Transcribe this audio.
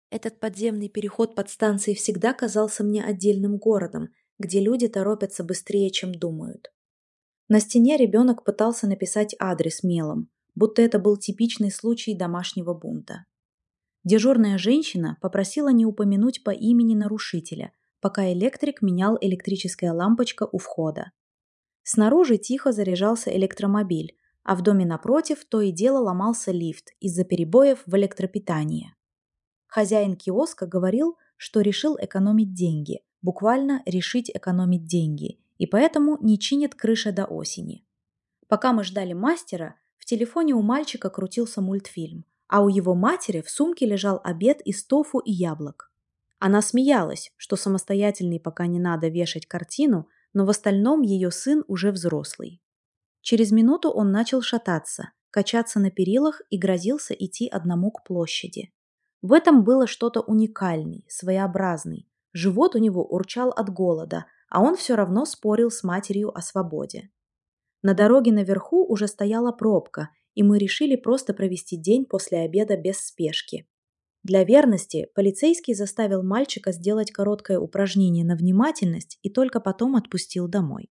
Этот подземный переход под станцией всегда казался мне отдельным городом, где люди торопятся быстрее, чем думают. На стене ребенок пытался написать адрес мелом, будто это был типичный случай домашнего бунта. Дежурная женщина попросила не упомянуть по имени нарушителя, пока электрик менял электрическая лампочка у входа. Снаружи тихо заряжался электромобиль, а в доме напротив то и дело ломался лифт из-за перебоев в электропитании. Хозяин киоска говорил, что решил экономить деньги, буквально решить экономить деньги, и поэтому не чинит крыши до осени. Пока мы ждали мастера, в телефоне у мальчика крутился мультфильм, а у его матери в сумке лежал обед из тофу и яблок. Она смеялась, что самостоятельный пока не надо вешать картину, но в остальном ее сын уже взрослый. Через минуту он начал шататься, качаться на перилах и грозился идти одному к площади. В этом было что-то уникальное, своеобразный. Живот у него урчал от голода, а он все равно спорил с матерью о свободе. На дороге наверху уже стояла пробка, и мы решили просто провести день после обеда без спешки. Для верности полицейский заставил мальчика сделать короткое упражнение на внимательность и только потом отпустил домой.